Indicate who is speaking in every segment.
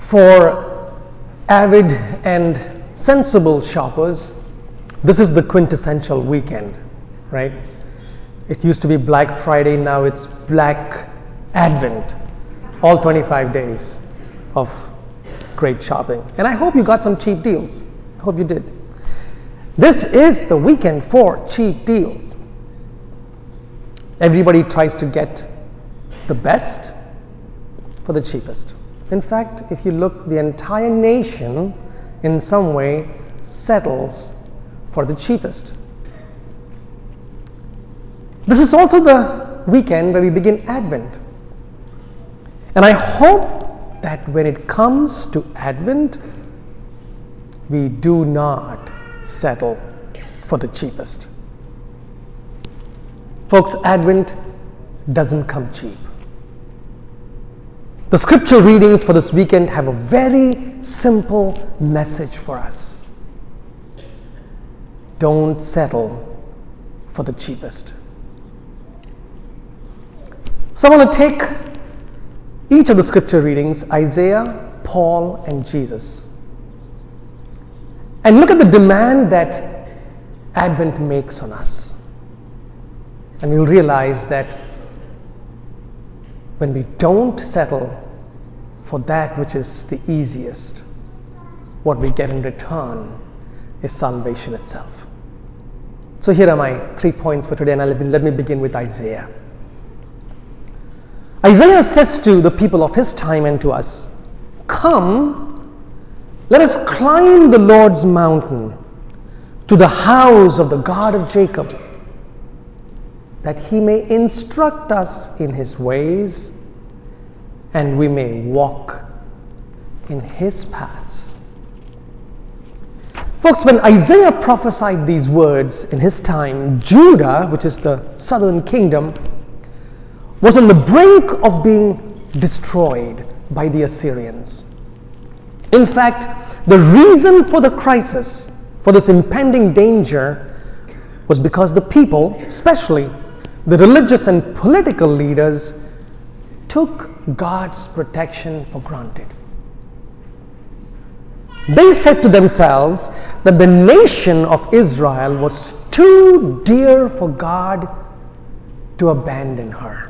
Speaker 1: For avid and sensible shoppers, this is the quintessential weekend, right? It used to be Black Friday, now it's Black Advent. All 25 days of great shopping. And I hope you got some cheap deals. I hope you did. This is the weekend for cheap deals. Everybody tries to get the best for the cheapest. In fact, if you look, the entire nation in some way settles for the cheapest. This is also the weekend where we begin Advent. And I hope that when it comes to Advent, we do not settle for the cheapest. Folks, Advent doesn't come cheap. The scripture readings for this weekend have a very simple message for us. Don't settle for the cheapest. So I want to take each of the scripture readings, Isaiah, Paul, and Jesus, and look at the demand that Advent makes on us. And you'll realize that when we don't settle for that which is the easiest, what we get in return is salvation itself. So here are my 3 points for today, and let me begin with Isaiah. Isaiah says to the people of his time and to us, "Come, let us climb the Lord's mountain, to the house of the God of Jacob, that he may instruct us in his ways, and we may walk in his paths." Folks, when Isaiah prophesied these words in his time, Judah, which is the southern kingdom, was on the brink of being destroyed by the Assyrians. In fact, the reason for the crisis, for this impending danger, was because the people, especially the religious and political leaders, took God's protection for granted. They said to themselves that the nation of Israel was too dear for God to abandon her.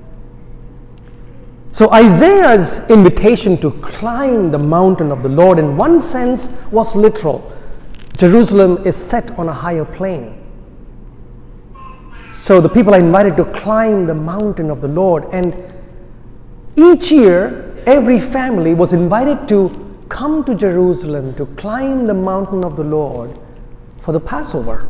Speaker 1: So Isaiah's invitation to climb the mountain of the Lord in one sense was literal. Jerusalem is set on a higher plane. So the people are invited to climb the mountain of the Lord, and each year every family was invited to come to Jerusalem to climb the mountain of the Lord for the Passover.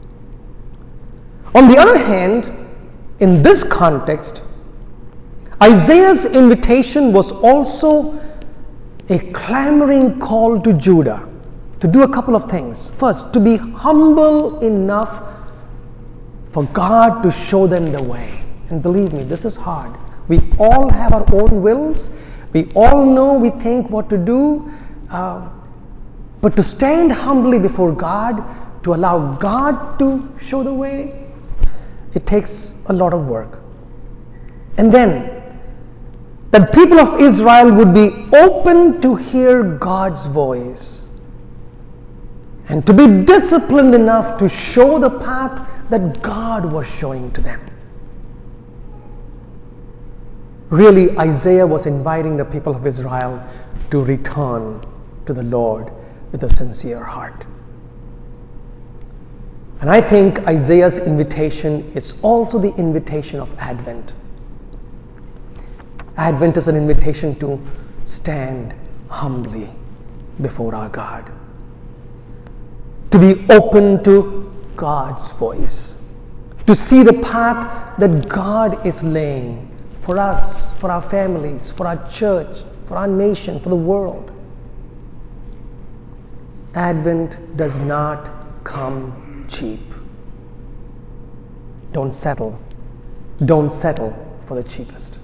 Speaker 1: On the other hand, in this context, Isaiah's invitation was also a clamoring call to Judah to do a couple of things. First, to be humble enough for God to show them the way. And believe me, this is hard. We all have our own wills. We all know, we think what to do. But to stand humbly before God, to allow God to show the way, it takes a lot of work. And then, that people of Israel would be open to hear God's voice and to be disciplined enough to show the path that God was showing to them. Really, Isaiah was inviting the people of Israel to return to the Lord with a sincere heart. And I think Isaiah's invitation is also the invitation of Advent. Advent is an invitation to stand humbly before our God, to be open to God's voice, to see the path that God is laying for us, for our families, for our church, for our nation, for the world. Advent does not come cheap. Don't settle. Don't settle for the cheapest.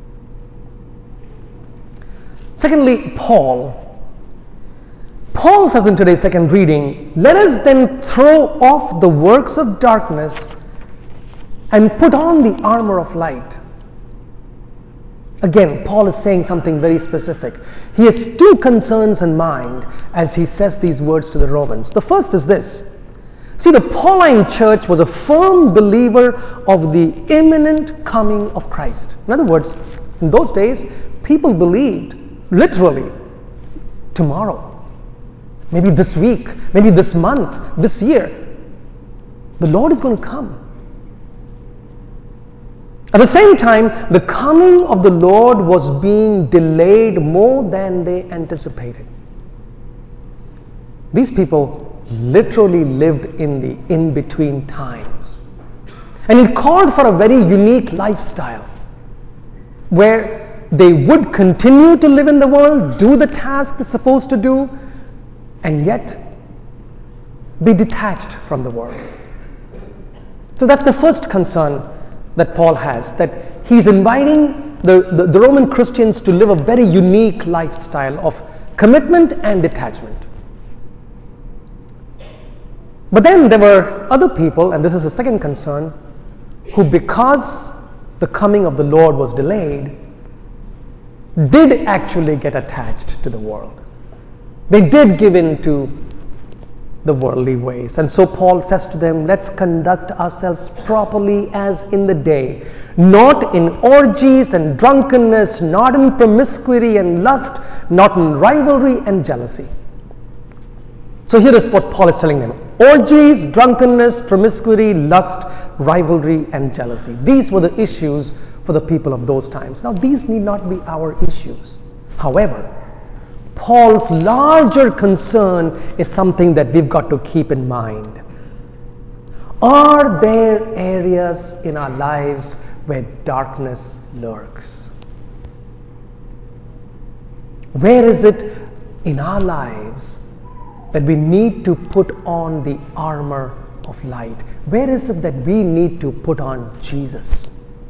Speaker 1: Secondly, Paul says in today's second reading, "Let us then throw off the works of darkness and put on the armor of light." Again, Paul is saying something very specific. He has two concerns in mind as he says these words to the Romans. The first is this. See, the Pauline church was a firm believer of the imminent coming of Christ. In other words, in those days, people believed literally tomorrow, maybe this week, maybe this month, this year, the Lord is going to come. At the same time, the coming of the Lord was being delayed more than they anticipated. These people literally lived in the in-between times. And it called for a very unique lifestyle where they would continue to live in the world, do the task they're supposed to do, and yet be detached from the world. So that's the first concern that Paul has, that he's inviting the Roman Christians to live a very unique lifestyle of commitment and detachment. But then there were other people, and this is the second concern, who, because the coming of the Lord was delayed, did actually get attached to the world. They did give in to the worldly ways. And so Paul says to them, let's conduct ourselves properly as in the day, not in orgies and drunkenness, not in promiscuity and lust, not in rivalry and jealousy. So here is what Paul is telling them. Orgies, drunkenness, promiscuity, lust, rivalry and jealousy. These were the issues for the people of those times. Now these need not be our issues. However, Paul's larger concern is something that we've got to keep in mind. Are there areas in our lives where darkness lurks? Where is it in our lives that we need to put on the armor of light? Where is it that we need to put on Jesus?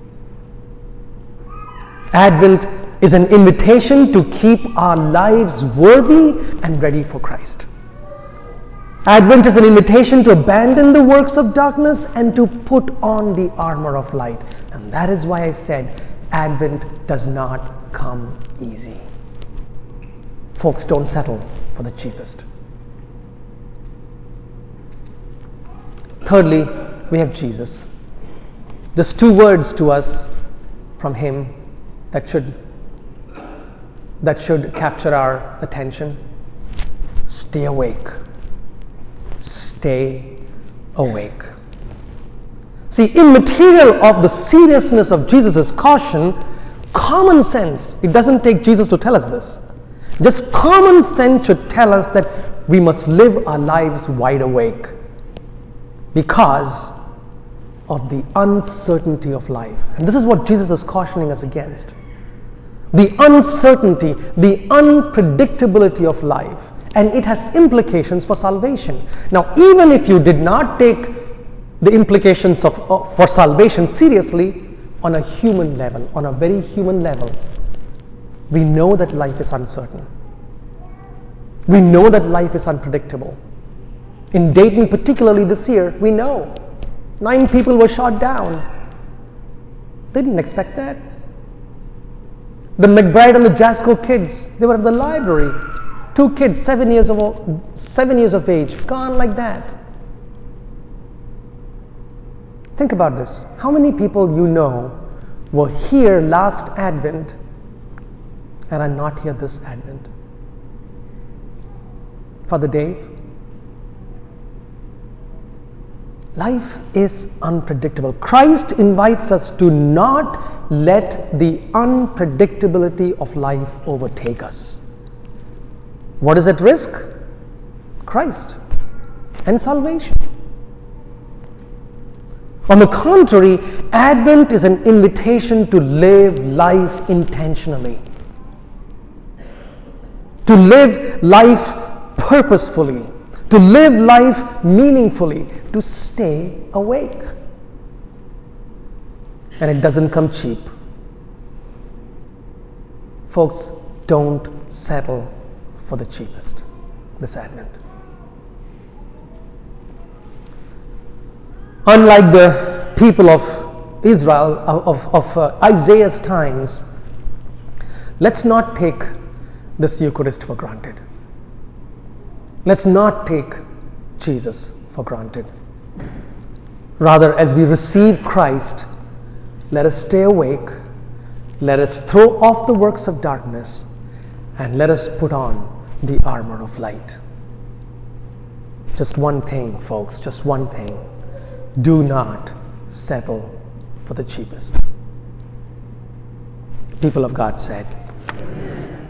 Speaker 1: Advent is an invitation to keep our lives worthy and ready for Christ. Advent is an invitation to abandon the works of darkness and to put on the armor of light. And that is why I said Advent does not come easy. Folks, don't settle for the cheapest. Thirdly, we have Jesus. Just two words to us from him that should capture our attention. Stay awake. Stay awake. See, immaterial of the seriousness of Jesus' caution, common sense, it doesn't take Jesus to tell us this. Just common sense should tell us that we must live our lives wide awake because of the uncertainty of life. And this is what Jesus is cautioning us against. The uncertainty, the unpredictability of life, and it has implications for salvation. Now, even if you did not take the implications for salvation seriously, on a human level, on a very human level, we know that life is uncertain. We know that life is unpredictable. In Dayton, particularly this year, we know 9 people were shot down. They didn't expect that. The McBride and the Jasco kids, they were at the library. 2 kids, 7 years of age, gone like that. Think about this. How many people you know were here last Advent and are not here this Advent? Father Dave? Life is unpredictable. Christ invites us to not let the unpredictability of life overtake us. What is at risk? Christ and salvation. On the contrary, Advent is an invitation to live life intentionally. To live life purposefully. To live life meaningfully. To stay awake. And it doesn't come cheap. Folks, don't settle for the cheapest this Advent. Unlike the people of Israel, of Isaiah's times, Let's not take this Eucharist for granted. Let's not take Jesus for granted. Rather, as we receive Christ, let us stay awake, let us throw off the works of darkness, and let us put on the armor of light. Just one thing, folks, just one thing. Do not settle for the cheapest. People of God said,